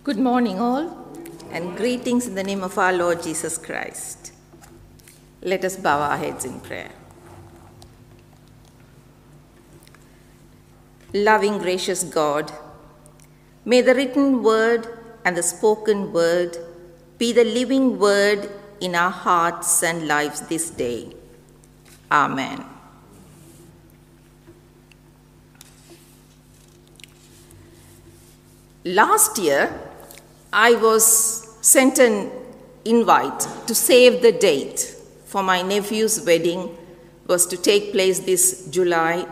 Good morning, all, and greetings in the name of our Lord Jesus Christ. Let us bow our heads in prayer. Loving, gracious God, may the written word and the spoken word be the living word in our hearts and lives this day. Amen. Last year, I was sent an invite to save the date for my nephew's wedding. Was to take place this July,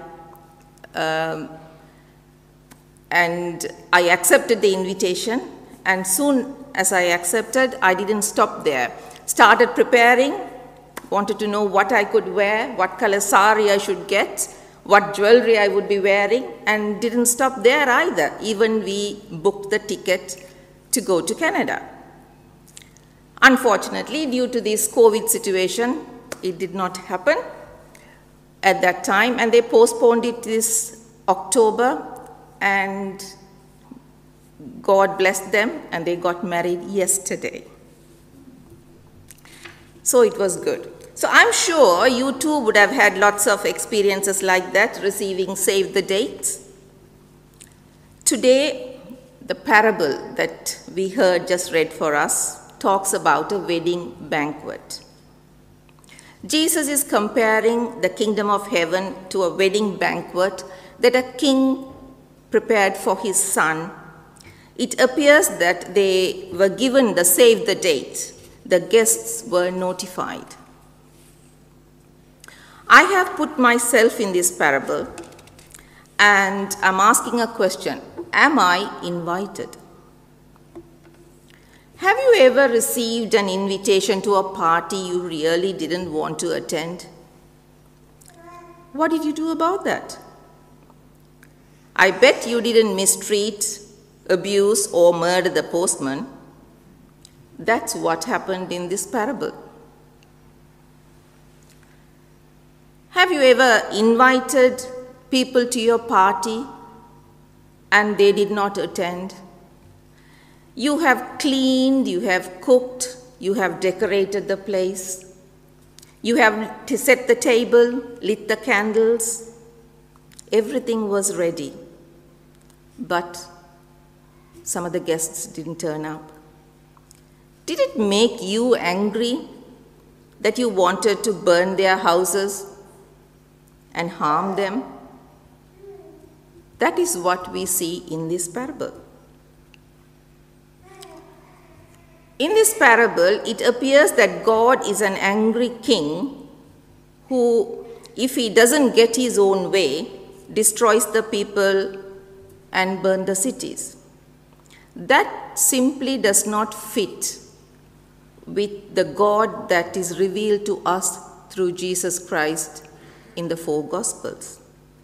and I accepted the invitation, and soon as I accepted, I didn't stop there. Started preparing, wanted to know what I could wear, what color sari I should get, what jewelry I would be wearing, and didn't stop there either. Even we booked the ticket to go to Canada. Unfortunately, due to this COVID situation, it did not happen at that time, and they postponed it this October, and God blessed them, and they got married yesterday. So it was good. So I'm sure you too would have had lots of experiences like that, receiving save the dates. Today, the parable that we heard just read for us talks about a wedding banquet. Jesus is comparing the kingdom of heaven to a wedding banquet that a king prepared for his son. It appears that they were given the save the date. The guests were notified. I have put myself in this parable, and I'm asking a question. Am I invited? Have you ever received an invitation to a party you really didn't want to attend? What did you do about that? I bet you didn't mistreat, abuse, or murder the postman. That's what happened in this parable. Have you ever invited people to your party and they did not attend? You have cleaned, you have cooked, you have decorated the place. You have set the table, lit the candles. Everything was ready. But some of the guests didn't turn up. Did it make you angry that you wanted to burn their houses and harm them? That is what we see in this parable. In this parable, it appears that God is an angry king who, if he doesn't get his own way, destroys the people and burns the cities. That simply does not fit with the God that is revealed to us through Jesus Christ in the four Gospels.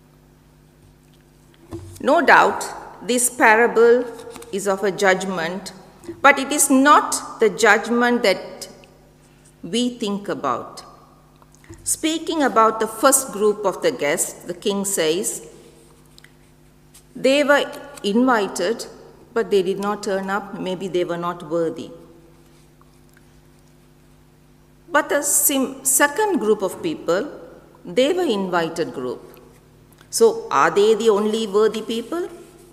No doubt, this parable is of a judgment, but it is not the judgment that we think about. Speaking about the first group of the guests, the king says, they were invited, but they did not turn up. Maybe they were not worthy. But the second group of people, they were invited group. So are they the only worthy people?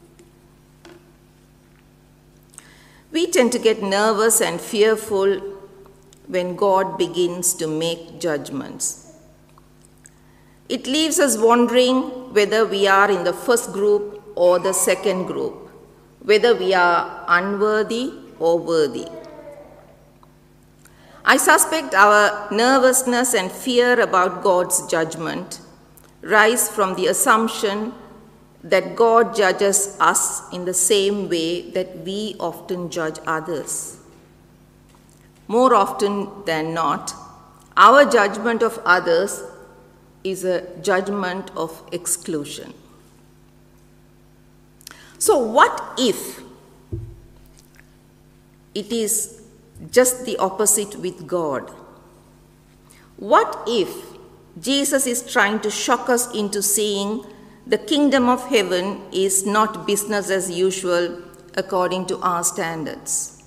We tend to get nervous and fearful when God begins to make judgments. It leaves us wondering whether we are in the first group or the second group, whether we are unworthy or worthy. I suspect our nervousness and fear about God's judgment rise from the assumption that God judges us in the same way that we often judge others. More often than not, our judgment of others is a judgment of exclusion. So what if it is just the opposite with God? What if Jesus is trying to shock us into seeing the kingdom of heaven is not business as usual according to our standards.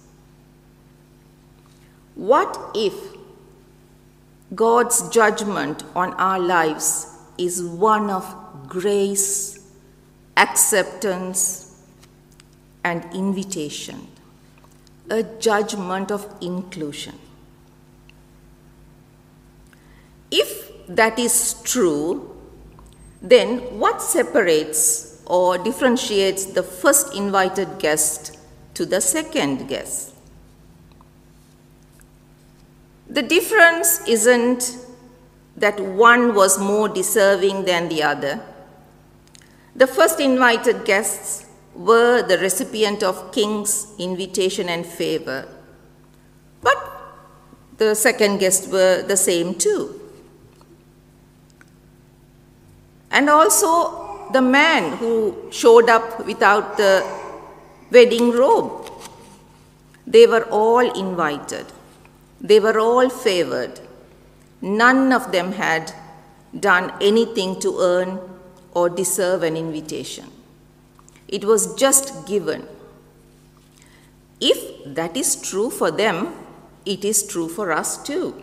What if God's judgment on our lives is one of grace, acceptance, and invitation, a judgment of inclusion? If that is true, then what separates or differentiates the first invited guest to the second guest? The difference isn't that one was more deserving than the other. The first invited guests were the recipient of king's invitation and favor, but the second guests were the same too. And also the man who showed up without the wedding robe. They were all invited. They were all favored. None of them had done anything to earn or deserve an invitation. It was just given. If that is true for them, it is true for us too.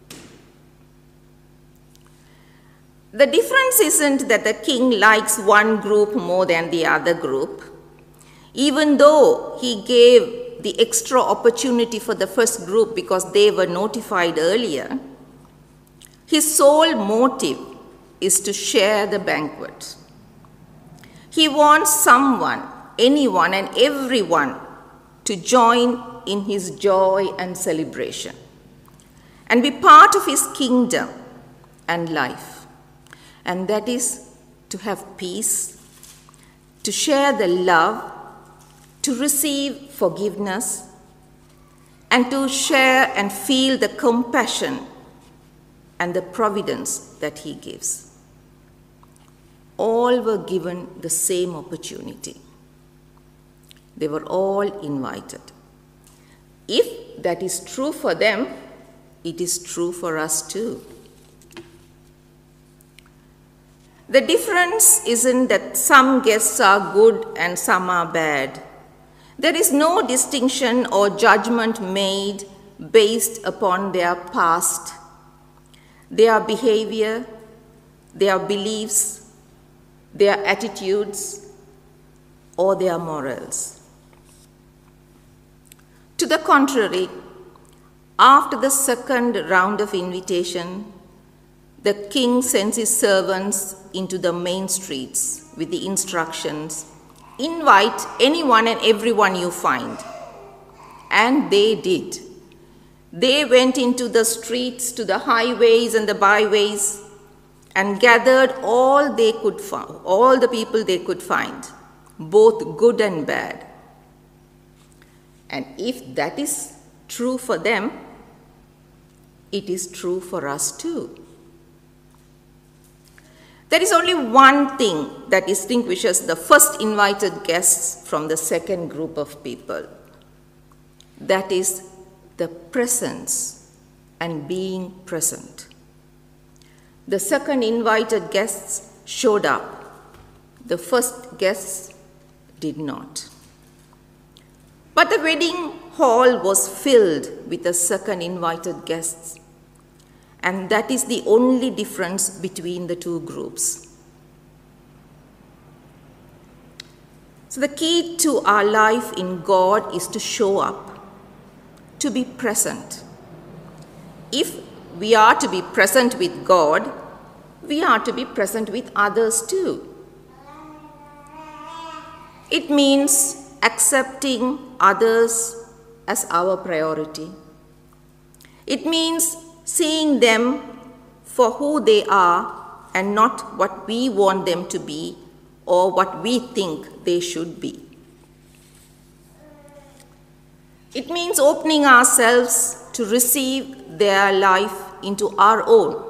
The difference isn't that the king likes one group more than the other group. Even though he gave the extra opportunity for the first group because they were notified earlier, his sole motive is to share the banquet. He wants someone, anyone and everyone to join in his joy and celebration and be part of his kingdom and life. And that is to have peace, to share the love, to receive forgiveness, and to share and feel the compassion and the providence that he gives. All were given the same opportunity. They were all invited. If that is true for them, it is true for us too. The difference isn't that some guests are good and some are bad. There is no distinction or judgment made based upon their past, their behavior, their beliefs, their attitudes, or their morals. To the contrary, after the second round of invitation, the king sends his servants into the main streets with the instructions, invite anyone and everyone you find. And they did. They went into the streets, to the highways and the byways, and gathered all the people they could find, both good and bad. And if that is true for them, it is true for us too. There is only one thing that distinguishes the first invited guests from the second group of people. That is the presence and being present. The second invited guests showed up. The first guests did not. But the wedding hall was filled with the second invited guests. And that is the only difference between the two groups. So the key to our life in God is to show up, to be present. If we are to be present with God, we are to be present with others too. It means accepting others as our priority. It means seeing them for who they are and not what we want them to be or what we think they should be. It means opening ourselves to receive their life into our own.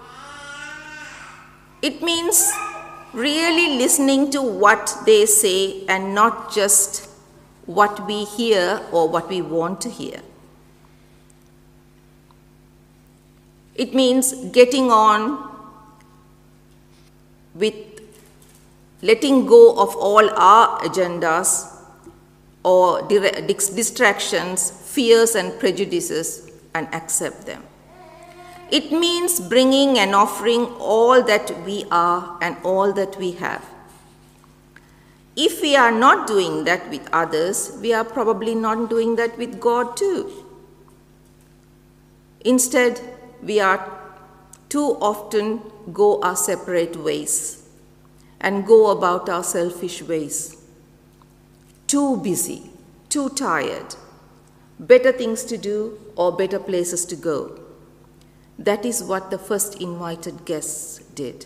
It means really listening to what they say and not just what we hear or what we want to hear. It means getting on with letting go of all our agendas or distractions, fears, and prejudices and accept them. It means bringing and offering all that we are and all that we have. If we are not doing that with others, we are probably not doing that with God too. Instead, we are too often go our separate ways and go about our selfish ways. Too busy, too tired, better things to do or better places to go. That is what the first invited guests did.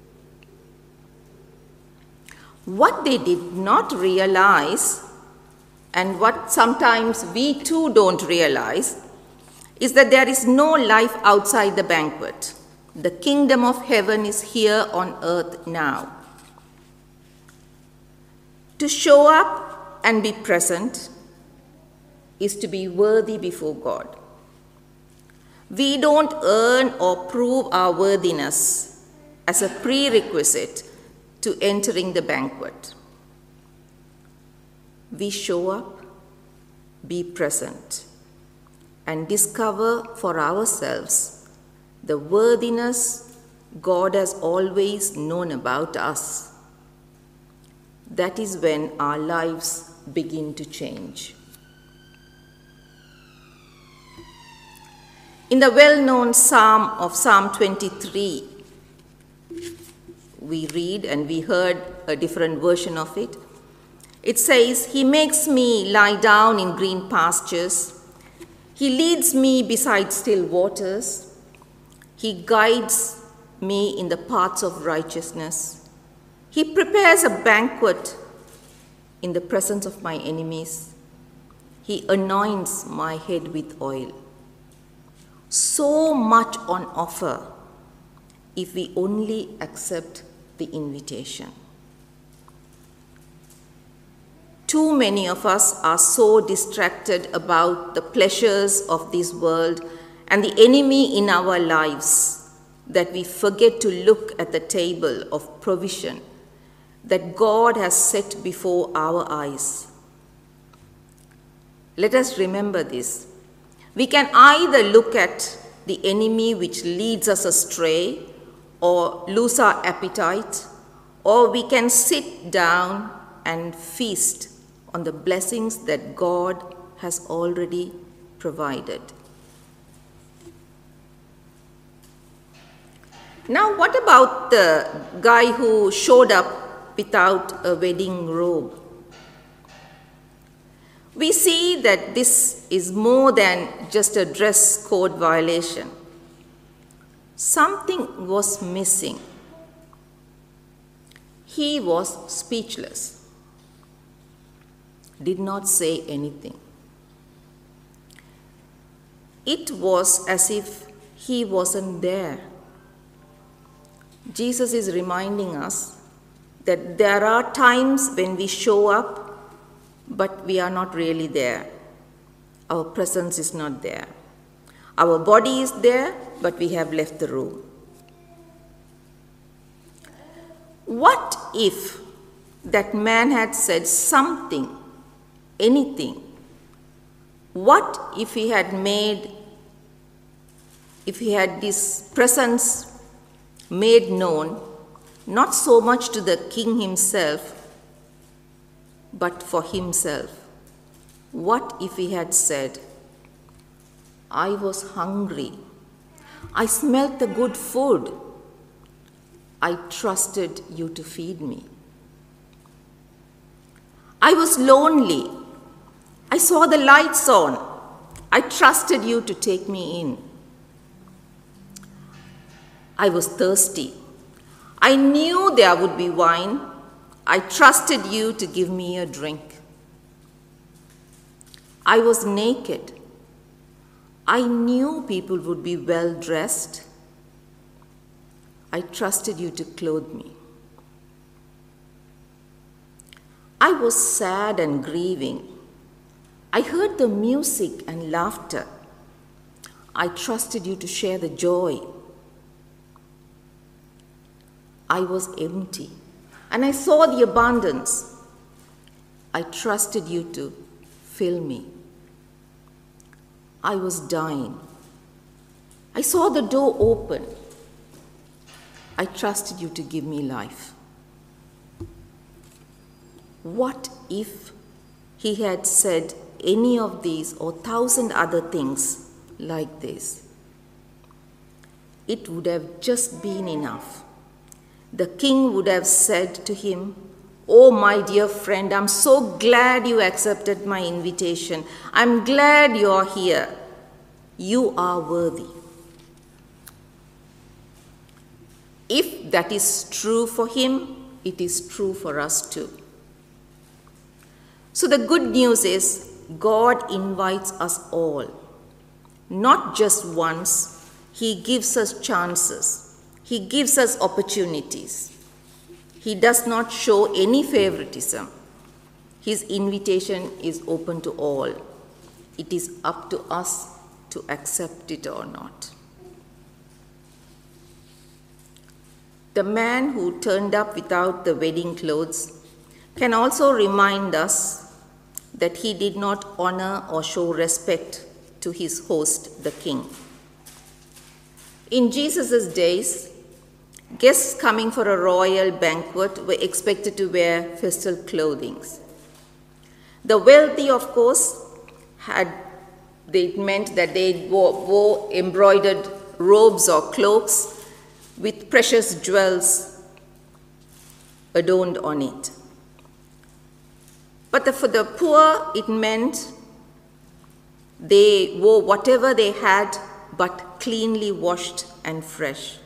What they did not realize, and what sometimes we too don't realize, is that there is no life outside the banquet. The kingdom of heaven is here on earth now. To show up and be present is to be worthy before God. We don't earn or prove our worthiness as a prerequisite to entering the banquet. We show up, be present, and discover for ourselves the worthiness God has always known about us. That is when our lives begin to change. In the well-known Psalm of Psalm 23, we read and we heard a different version of it. It says, "He makes me lie down in green pastures. He leads me beside still waters. He guides me in the paths of righteousness. He prepares a banquet in the presence of my enemies. He anoints my head with oil." So much on offer if we only accept the invitation. Too many of us are so distracted about the pleasures of this world and the enemy in our lives that we forget to look at the table of provision that God has set before our eyes. Let us remember this. We can either look at the enemy which leads us astray or lose our appetite, or we can sit down and feast on the blessings that God has already provided. Now, what about the guy who showed up without a wedding robe? We see that this is more than just a dress code violation. Something was missing. He was speechless, did not say anything. It was as if he wasn't there. Jesus is reminding us that there are times when we show up, but we are not really there. Our presence is not there. Our body is there, but we have left the room. What if that man had said something, anything? What if he had this presence made known, not so much to the king himself, but for himself? What if he had said, "I was hungry. I smelt the good food. I trusted you to feed me. I was lonely. I saw the lights on. I trusted you to take me in. I was thirsty. I knew there would be wine. I trusted you to give me a drink. I was naked. I knew people would be well dressed. I trusted you to clothe me. I was sad and grieving. I heard the music and laughter. I trusted you to share the joy. I was empty, and I saw the abundance. I trusted you to fill me. I was dying. I saw the door open. I trusted you to give me life. What if he had said any of these or 1,000 other things like this? It would have just been enough. The king would have said to him, "Oh, my dear friend, I'm so glad you accepted my invitation. I'm glad you're here. You are worthy." If that is true for him, it is true for us too. So the good news is God invites us all. Not just once, he gives us chances. He gives us opportunities. He does not show any favoritism. His invitation is open to all. It is up to us to accept it or not. The man who turned up without the wedding clothes can also remind us that he did not honor or show respect to his host, the king. In Jesus' days, guests coming for a royal banquet were expected to wear festal clothing. The wealthy, of course, it meant that they wore embroidered robes or cloaks with precious jewels adorned on it. But for the poor, it meant they wore whatever they had, but cleanly washed and fresh.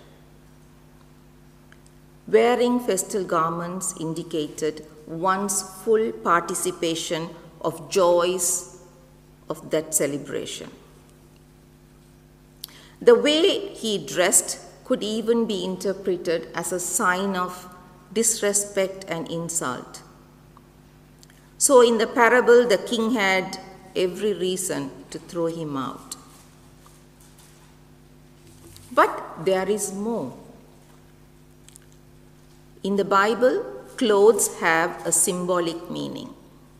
Wearing festal garments indicated one's full participation of joys of that celebration. The way he dressed could even be interpreted as a sign of disrespect and insult. So in the parable, the king had every reason to throw him out. But there is more. In the Bible, clothes have a symbolic meaning.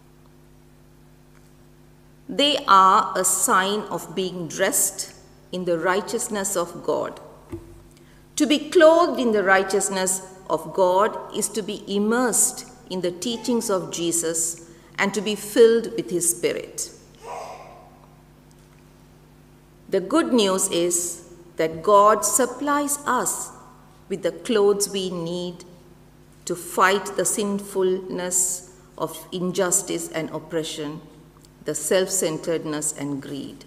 They are a sign of being dressed in the righteousness of God. To be clothed in the righteousness of God is to be immersed in the teachings of Jesus and to be filled with his Spirit. The good news is that God supplies us with the clothes we need to fight the sinfulness of injustice and oppression, the self-centeredness and greed.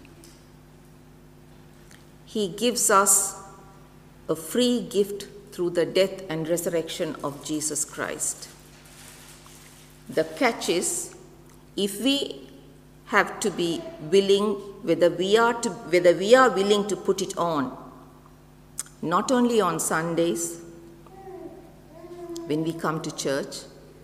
He gives us a free gift through the death and resurrection of Jesus Christ. The catch is, if we have to be willing, whether we are willing to put it on, not only on Sundays, when we come to church,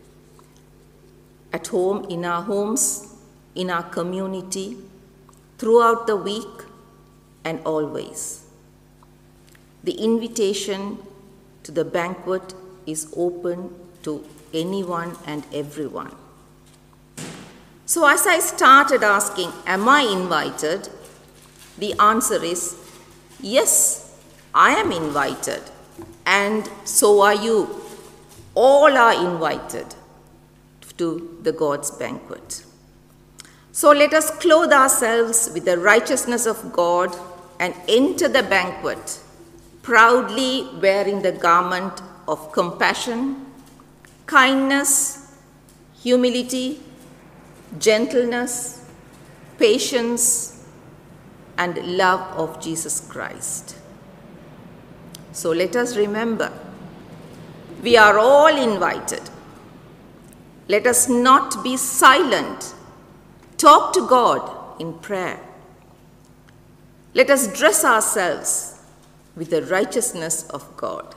at home, in our homes, in our community, throughout the week, and always. The invitation to the banquet is open to anyone and everyone. So as I started asking, am I invited? The answer is, yes, I am invited, and so are you. All are invited to the God's banquet. So let us clothe ourselves with the righteousness of God and enter the banquet, proudly wearing the garment of compassion, kindness, humility, gentleness, patience, and love of Jesus Christ. So let us remember, we are all invited. Let us not be silent. Talk to God in prayer. Let us dress ourselves with the righteousness of God.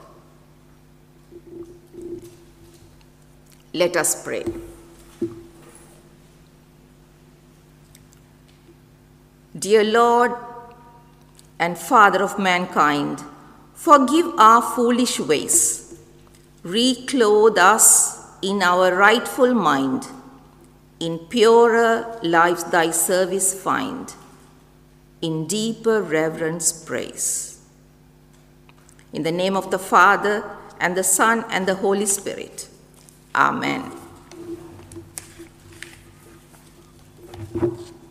Let us pray. Dear Lord and Father of mankind, forgive our foolish ways. Reclothe us in our rightful mind. In purer lives thy service find, in deeper reverence praise. In the name of the Father, and the Son, and the Holy Spirit. Amen.